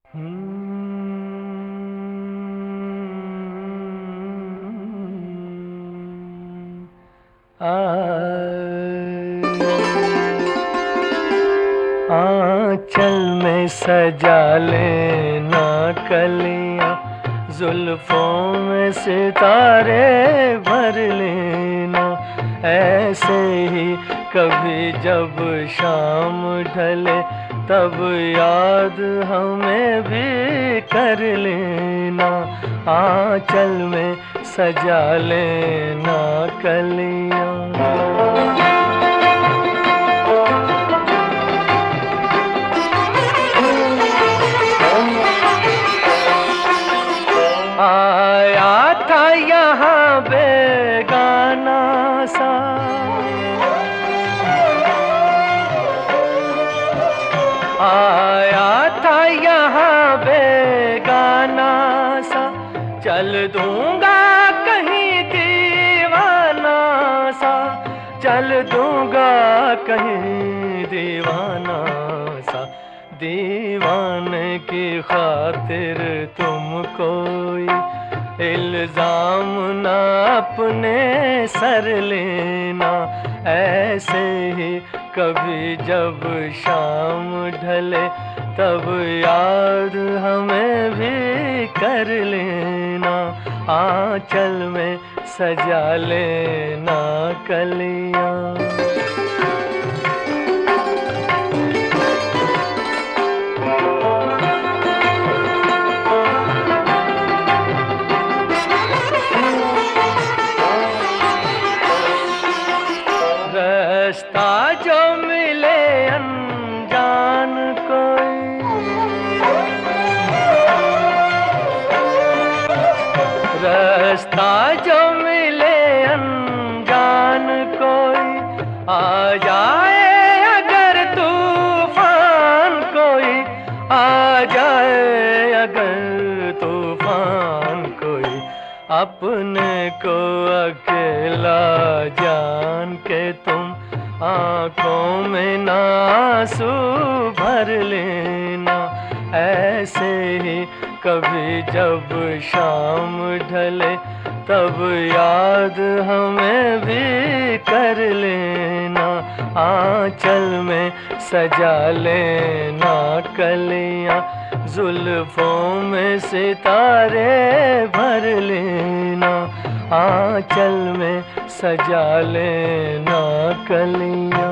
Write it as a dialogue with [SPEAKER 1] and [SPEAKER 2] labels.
[SPEAKER 1] आंचल में सजा लेना कलियां, जुल्फों में सितारे भर लेना। ऐसे ही कभी जब शाम ढले तब याद हमें भी कर लेना। आंचल में सजा लेना कलियां। आया था यहाँ बेगाना सा, आया था यहाँ बेगाना सा, चल दूंगा कहीं दीवाना सा, चल दूंगा कहीं दीवाना सा। दीवाने की खातिर तुम कोई इल्जाम ना अपने सर लेना। ऐसे ही कभी जब शाम ढले तब याद हमें भी कर लेना। आंचल में सजा लेना कलियां। रास्ता जो मिले अनजान कोई, रास्ता जो मिले अनजान कोई, आ जाए अगर तूफान कोई, आ जाए अगर तूफान कोई। अपने को अकेला जान के तुम आंखों में ना आंसू भर लेना। ऐसे ही कभी जब शाम ढले तब याद हमें भी कर लेना। आंचल में सजा लेना कलियां, जुल्फों में सितारे भर लेना। आंचल में सजा लेना कलियां।